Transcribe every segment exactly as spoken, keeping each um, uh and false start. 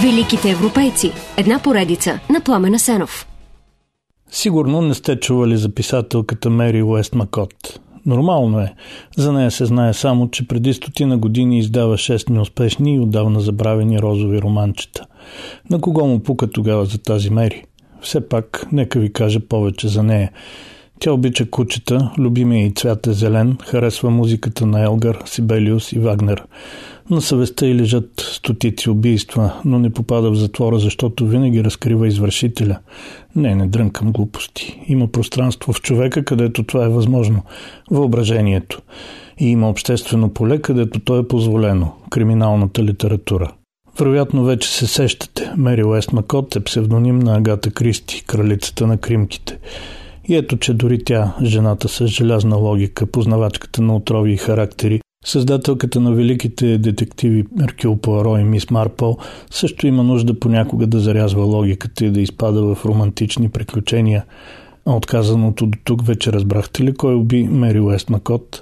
Великите европейци. Една поредица на Пламен Асенов. Сигурно не сте чували за писателката Мери Уестмакот. Нормално е. За нея се знае само, че преди стотина години издава шест неуспешни и отдавна забравени розови романчета. На кого му пука тогава за тази Мери? Все пак, нека ви кажа повече за нея. Тя обича кучета, любимия и цвят е зелен, харесва музиката на Елгар, Сибелиус и Вагнер. На съвестта й лежат стотици убийства, но не попада в затвора, защото винаги разкрива извършителя. Не, не дрънкам глупости. Има пространство в човека, където това е възможно. Въображението. И има обществено поле, където то е позволено. Криминалната литература. Вероятно вече се сещате. Мери Уестмакот е псевдоним на Агата Кристи, кралицата на кримките. И ето, че дори тя, жената с желязна логика, познавачката на отрови и характери, създателката на великите детективи Еркюл Пуаро и Мис Марпъл, също има нужда понякога да зарязва логиката и да изпада в романтични приключения. А отказаното до тук вече разбрахте ли кой уби Мери Уестмакот?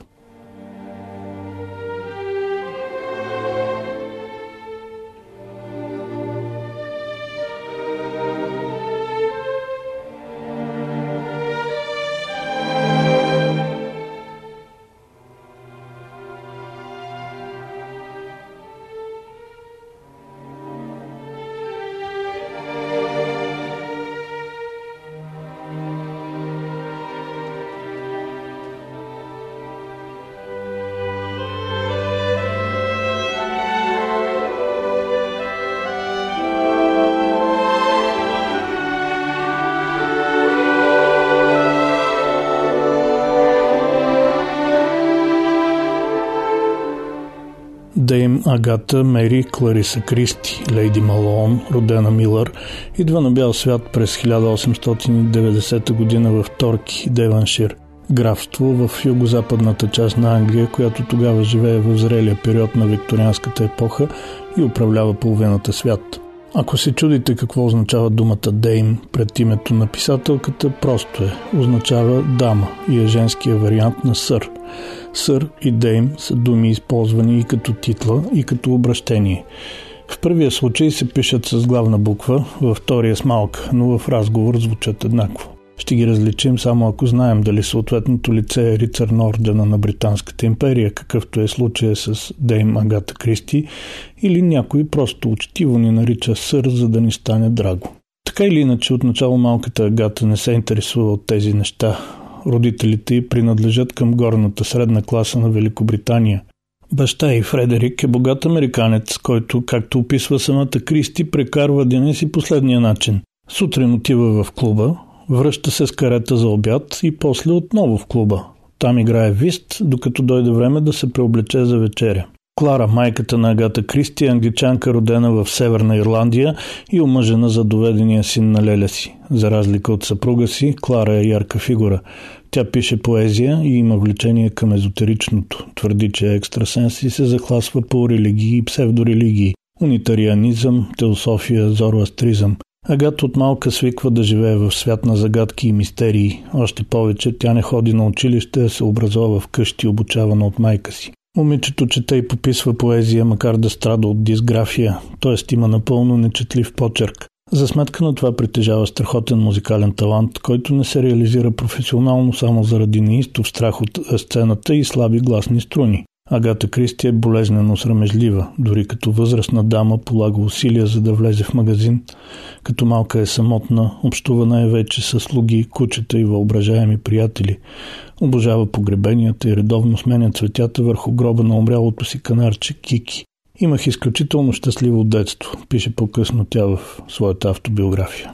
Дейм Агата Мери Клариса Кристи, лейди Малоун, родена Милър, идва на бял свят през хиляда осемстотин и деветдесета година в Торки, Деваншир, графство в югозападната част на Англия, която тогава живее в зрелия период на викторианската епоха и управлява половината свят. Ако се чудите какво означава думата Дейм пред името на писателката, просто е. Означава дама и е женския вариант на сър. Сър и Дейм са думи използвани и като титла, и като обращение. В първия случай се пишат с главна буква, във втория с малка, но в разговор звучат еднакво. Ще ги различим само ако знаем дали съответното лице е рицар на ордена на Британската империя, какъвто е случая с Дейм Агата Кристи, или някой просто учтиво ни нарича сър, за да ни стане драго. Така или иначе, отначало малката Агата не се интересува от тези неща. Родителите й принадлежат към горната средна класа на Великобритания. Баща й Фредерик е богат американец, който, както описва самата Кристи, прекарва деня си последния начин. Сутрин отива в клуба, връща се с карета за обяд и после отново в клуба. Там играе вист, докато дойде време да се преоблече за вечеря. Клара, майката на Агата Кристи, е англичанка, родена в Северна Ирландия и омъжена за доведения син на леля си. За разлика от съпруга си, Клара е ярка фигура. Тя пише поезия и има влечение към езотеричното. Твърди, че е екстрасенс и се захласва по религии и псевдорелигии. Унитарианизъм, теософия, зороастризъм. Агата от малка свиква да живее в свят на загадки и мистерии. Още повече тя не ходи на училище, а се образова в къщи, обучавана от майка си. Момичето чете и пописва поезия, макар да страда от дисграфия, т.е. има напълно нечетлив почерк. За сметка на това притежава страхотен музикален талант, който не се реализира професионално само заради неистов страх от сцената и слаби гласни струни. Агата Кристи е болезнено срамежлива, дори като възрастна дама полага усилия за да влезе в магазин. Като малка е самотна, общува най-вече с слуги, кучета и въображаеми приятели. Обожава погребенията и редовно сменя цветята върху гроба на умрялото си канарче Кики. Имах изключително щастливо детство, пише по-късно тя в своята автобиография.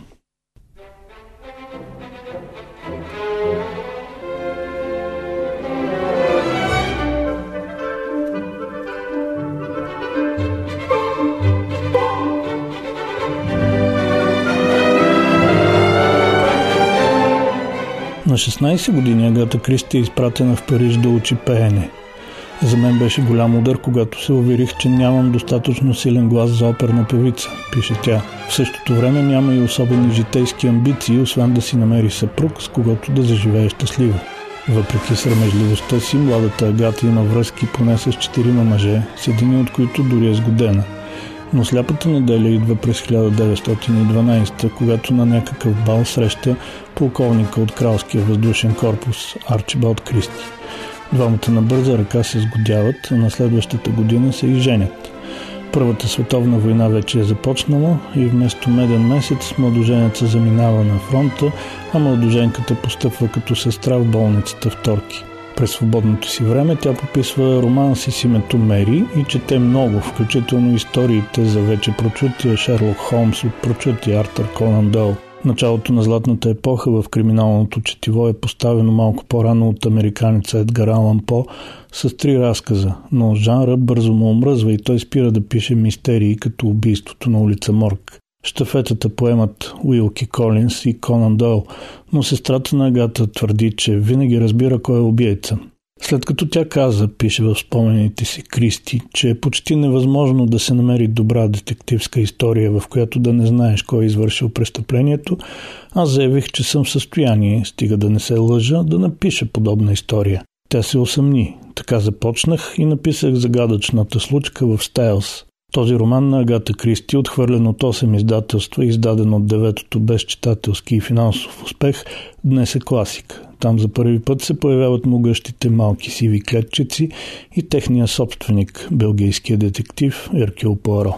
На шестнайсет години Агата Кристи е изпратена в Париж да учи пеене. За мен беше голям удар, когато се уверих, че нямам достатъчно силен глас за оперна певица, пише тя. В същото време няма и особени житейски амбиции, освен да си намери съпруг, с когото да заживее щастливо. Въпреки срамежливостта си, младата Агата има връзки поне с четирима мъже, с един от които дори е сгодена. Но сляпата неделя идва през хиляда деветстотин и дванадесета, когато на някакъв бал среща полковника от кралския въздушен корпус Арчибалд Кристи. Двамата на бърза ръка се сгодяват, а на следващата година се и женят. Първата световна война вече е започнала и вместо меден месец младоженеца заминава на фронта, а младоженката постъпва като сестра в болницата в Торки. През свободното си време тя пописва романси с името Мери и чете много, включително историите за вече прочутия Шерлок Холмс от прочутия Артър Конан Дойл. Началото на златната епоха в криминалното четиво е поставено малко по-рано от американеца Едгар Алан По с три разказа, но жанра бързо му омръзва и той спира да пише мистерии като убийството на улица Морг. Щафетата поемат Уилки Колинс и Конан Дойл, но сестрата на Агата твърди, че винаги разбира кой е убийца. След като тя каза, пише в спомените си Кристи, че е почти невъзможно да се намери добра детективска история, в която да не знаеш кой е извършил престъплението, аз заявих, че съм в състояние, стига да не се лъжа, да напиша подобна история. Тя се усъмни. Така започнах и написах загадъчната случка в Стайлс. Този роман на Агата Кристи, отхвърлен от осем издателства и издаден от деветото без читателски и финансов успех, днес е класик. Там за първи път се появяват могъщите малки сиви клетчици и техния собственик, белгийския детектив Еркюл Пуаро.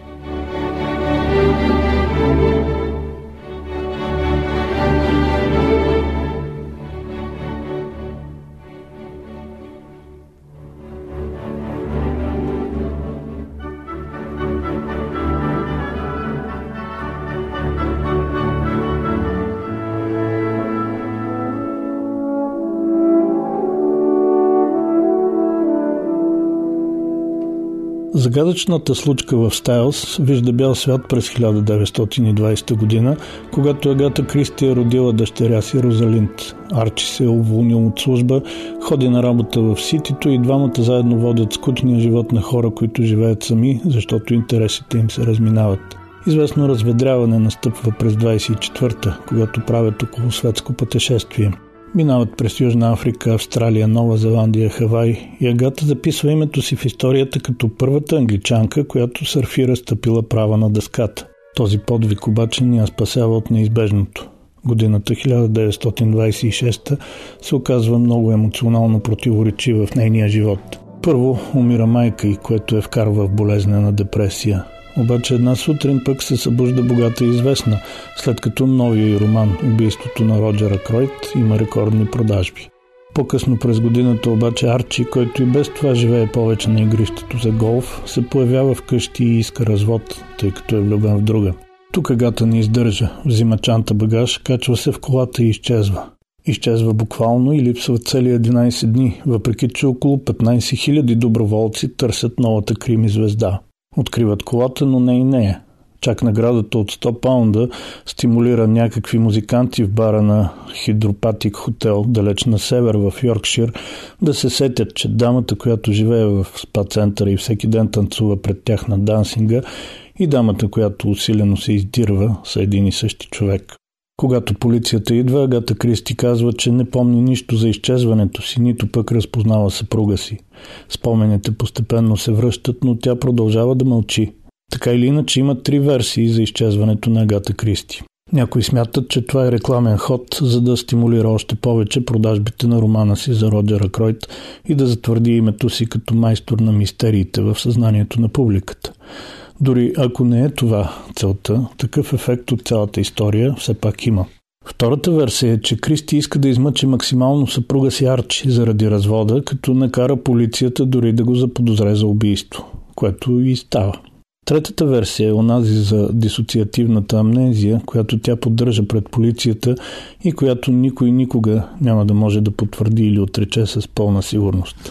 Загадъчната случка в Стайлс вижда бял свят през хиляда деветстотин и двадесета година, когато Агата Кристи е родила дъщеря си Розалинд. Арчи се е уволнил от служба, ходи на работа в Ситито и двамата заедно водят скучния живот на хора, които живеят сами, защото интересите им се разминават. Известно разведряване настъпва през двадесет и четвърта, когато правят околосветско пътешествие. Минават през Южна Африка, Австралия, Нова Зеландия, Хавай и Агата записва името си в историята като първата англичанка, която сърфира стъпила права на дъската. Този подвиг обаче ни я спасява от неизбежното. Годината хиляда деветстотин двадесет и шеста се оказва много емоционално противоречива в нейния живот. Първо умира майка й, което е вкарва в болезнена депресия. Обаче една сутрин пък се събужда богата и известна, след като новия роман «Убийството на Роджера Кройт» има рекордни продажби. По-късно през годината обаче Арчи, който и без това живее повече на игрището за голф, се появява вкъщи и иска развод, тъй като е влюбен в друга. Тук Агата не издържа, взима чанта багаж, качва се в колата и изчезва. Изчезва буквално и липсва цели единадесет дни, въпреки че около петнадесет хиляди доброволци търсят новата крими звезда. Откриват колата, но не и нея. Чак наградата от сто паунда стимулира някакви музиканти в бара на Хидропатик хотел, далеч на север в Йоркшир, да се сетят, че дамата, която живее в спа-центъра и всеки ден танцува пред тях на дансинга, и дамата, която усилено се издирва, са един и същи човек. Когато полицията идва, Агата Кристи казва, че не помни нищо за изчезването си, нито пък разпознава съпруга си. Спомените постепенно се връщат, но тя продължава да мълчи. Така или иначе има три версии за изчезването на Агата Кристи. Някои смятат, че това е рекламен ход, за да стимулира още повече продажбите на романа си за Роджера Кройт и да затвърди името си като майстор на мистериите в съзнанието на публиката. Дори ако не е това целта, такъв ефект от цялата история все пак има. Втората версия е, че Кристи иска да измъчи максимално съпруга си Арчи заради развода, като накара полицията дори да го заподозре за убийство, което и става. Третата версия е онази за дисоциативната амнезия, която тя поддържа пред полицията и която никой никога няма да може да потвърди или отрече с пълна сигурност.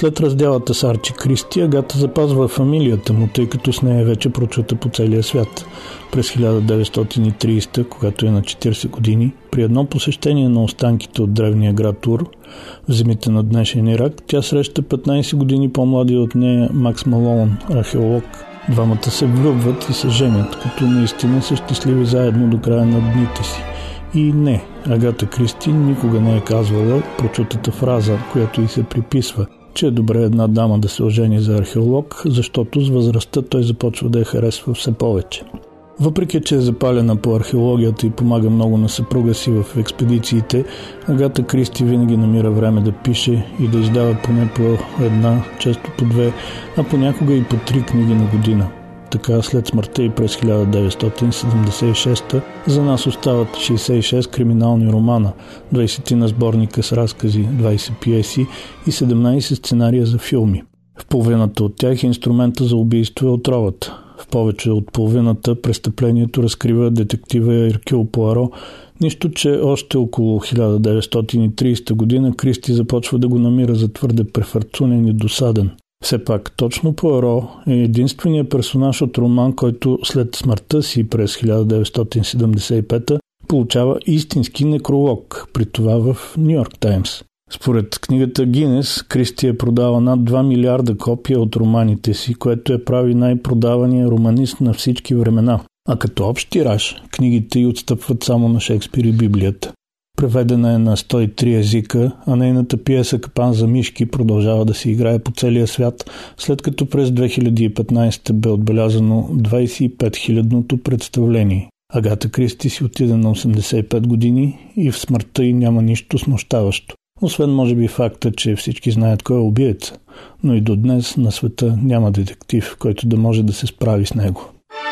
След разделата с Арчи Кристи, Агата запазва фамилията му, тъй като с нея вече прочута по целия свят. През хиляда деветстотин и тридесета, когато е на четиридесет години, при едно посещение на останките от древния град Ур, в земите на днешен Ирак, тя среща петнайсет години по-млади от нея Макс Малоун, археолог. Двамата се влюбват и се женят, като наистина са щастливи заедно до края на дните си. И не, Агата Кристи никога не е казвала прочутата фраза, която й се приписва, че е добре една дама да се ожени за археолог, защото с възрастта той започва да я харесва все повече. Въпреки че е запалена по археологията и помага много на съпруга си в експедициите, Агата Кристи винаги намира време да пише и да издава поне по една, често по две, а понякога и по три книги на година. Така след смъртта и през хиляда деветстотин седемдесет и шеста за нас остават шейсет и шест криминални романа, двайсет на сборника с разкази, двайсет пиеси и седемнайсет сценария за филми. В половината от тях инструмента за убийство е отровата. В повече от половината престъплението разкрива детектива Еркюл Пуаро, нищо че още около хиляда деветстотин и тридесета година Кристи започва да го намира за твърде префарцунен и досаден. Все пак, точно Пуаро е единственият персонаж от роман, който след смъртта си през хиляда деветстотин седемдесет и пета получава истински некролог, при това в Ню Йорк Таймс. Според книгата Гинес, Кристи е продала над два милиарда копия от романите си, което я прави най-продавания романист на всички времена. А като общ тираж, книгите й отстъпват само на Шекспир и Библията. Преведена е на сто и три езика, а нейната пиеса «Капан за мишки» продължава да се играе по целия свят, след като през две хиляди и петнайсета бе отбелязано двайсет и пет хилядното представление. Агата Кристи си отиде на осемдесет и пет години и в смъртта й няма нищо смущаващо. Освен може би факта, че всички знаят кой е убиеца, но и до днес на света няма детектив, който да може да се справи с него.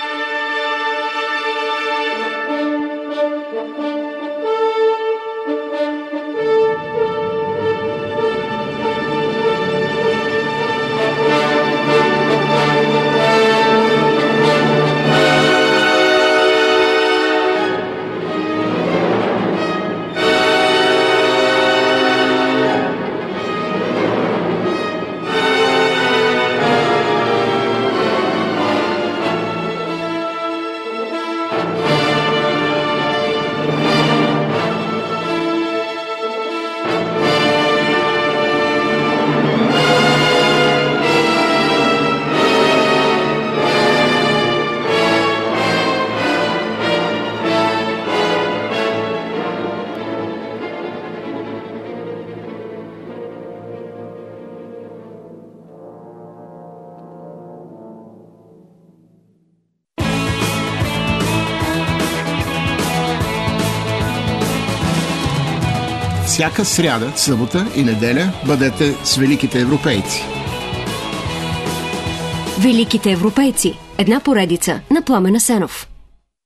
Всяка сряда, събота и неделя бъдете с великите европейци. Великите европейци. Една поредица на Пламен Асенов.